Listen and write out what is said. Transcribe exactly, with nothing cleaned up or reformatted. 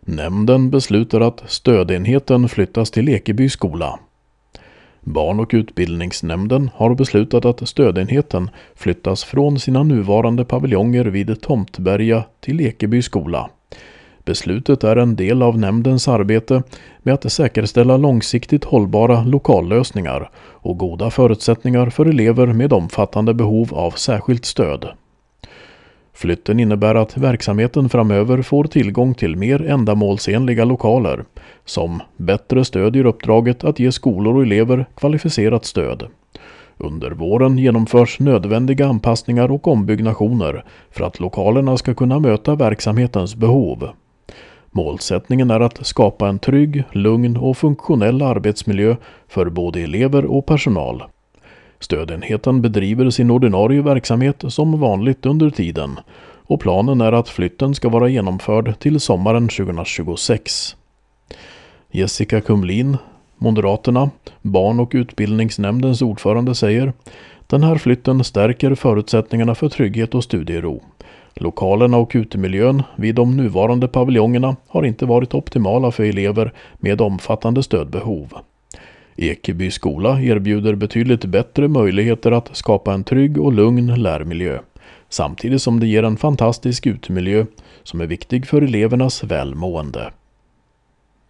Nämnden beslutar att stödenheten flyttas till Ekeby skola. Barn- och utbildningsnämnden har beslutat att stödenheten flyttas från sina nuvarande paviljonger vid Tomtberga till Ekeby skola. Beslutet är en del av nämndens arbete med att säkerställa långsiktigt hållbara lokallösningar och goda förutsättningar för elever med omfattande behov av särskilt stöd. Flytten innebär att verksamheten framöver får tillgång till mer ändamålsenliga lokaler som bättre stödjer uppdraget att ge skolor och elever kvalificerat stöd. Under våren genomförs nödvändiga anpassningar och ombyggnationer för att lokalerna ska kunna möta verksamhetens behov. Målsättningen är att skapa en trygg, lugn och funktionell arbetsmiljö för både elever och personal. Stödenheten bedriver sin ordinarie verksamhet som vanligt under tiden och planen är att flytten ska vara genomförd till sommaren tjugohundratjugosex. Jessica Kumlin, Moderaterna, barn- och utbildningsnämndens ordförande, säger: Den här flytten stärker förutsättningarna för trygghet och studiero. Lokalerna och utemiljön vid de nuvarande paviljongerna har inte varit optimala för elever med omfattande stödbehov. Ekeby skola erbjuder betydligt bättre möjligheter att skapa en trygg och lugn lärmiljö, samtidigt som det ger en fantastisk utemiljö som är viktig för elevernas välmående.